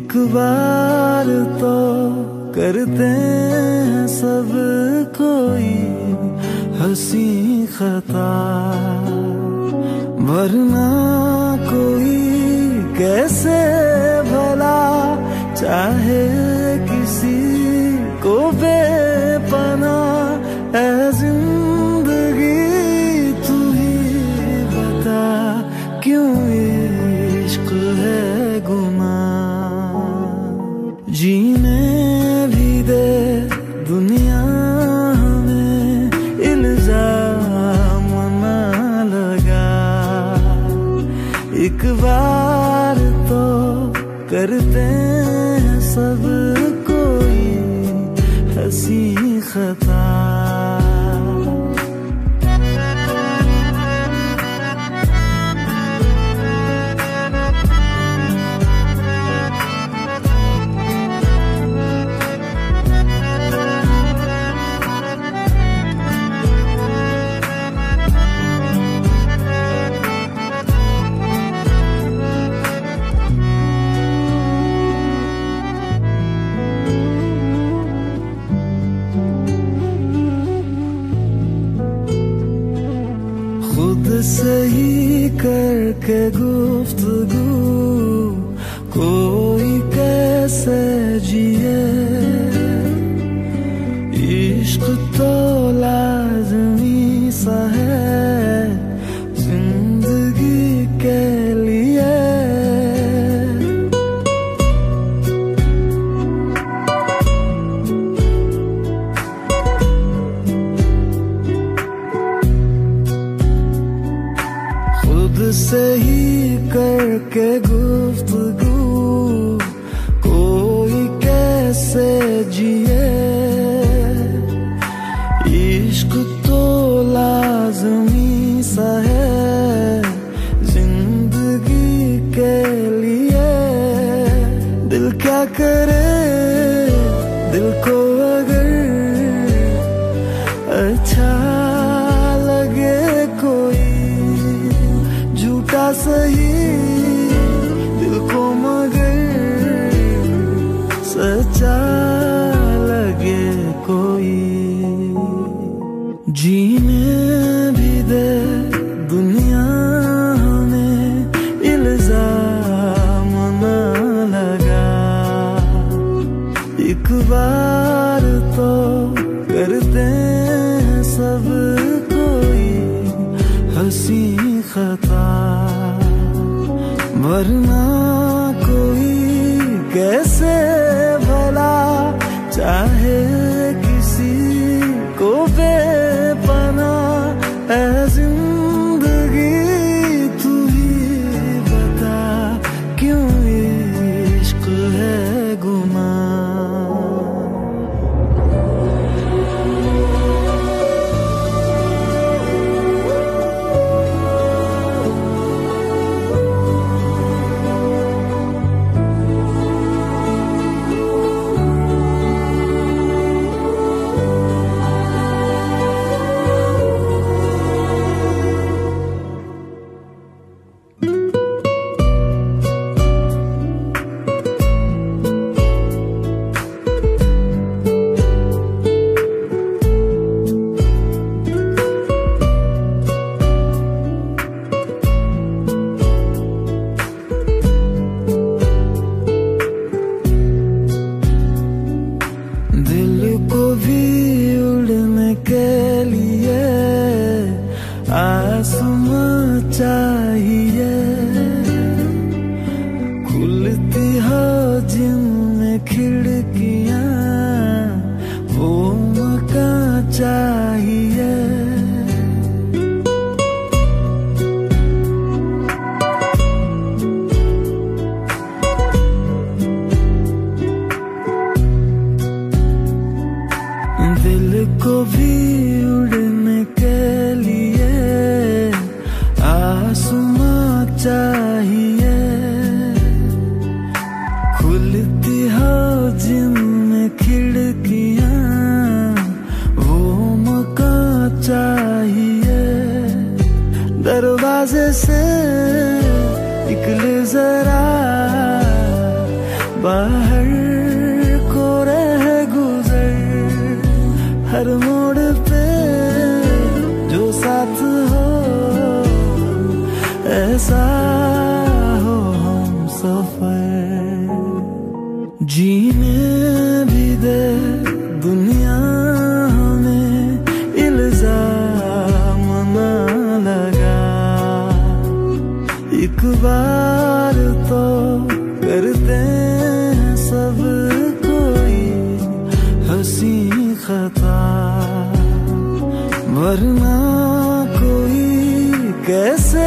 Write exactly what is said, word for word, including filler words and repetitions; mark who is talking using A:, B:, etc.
A: एक बार तो करते हैं सब कोई हंसी खता, वरना कोई कैसे भला चाहे किसी को बेपनाह। ऐ जिंदगी तू ही बता क्यों इश्क है गुनाह। जीने भी दे दुनिया में इल्जाम ना लगा, एक बार तो करते हैं सब कोई हंसी खता। खुद से ही करके गुफ्तगू कोई कैसे जिए, इश्क तो लाज़मी सा है जिंदगी के लिए। खुद से ही करके गुफ्तगू कोई कैसे जिए, इश्क तो लाज़मी सा है जिंदगी के लिए। दिल क्या करे दिल को अगर अच्छा लगे कोई, झूठा सही दिल को मगर सच्चा लगे कोई। जीने भी दे दुनिया में इल्जाम ना लगा, एक बार तो करते हैं सब कोई हंसी खता, वरना कोई कैसे भला चाहे किसी को बेपनाह। ऐ जिंदगी तू ही बता क्यों इश्क है गुनाह। दिल को भी उड़ने के लिए आसमां चाहिए, खुलती हो जिनमें खिड़कियां वो मकान चाहिए। दिल को भी उड़ने के लिए आसमां चाहिए, खुलती हो जिनमें खिड़कियां वो मकान चाहिए। दरवाजे से निकले जरा बाहर को रह गुजर, हर मोड़ पे जो साथ हो, ऐसा हो हम सफर। जीने भी दे दुनिया में इल्जाम ना लगा, एक बार तो करते हैं सब कोई हंसी खता, वरना कोई कैसे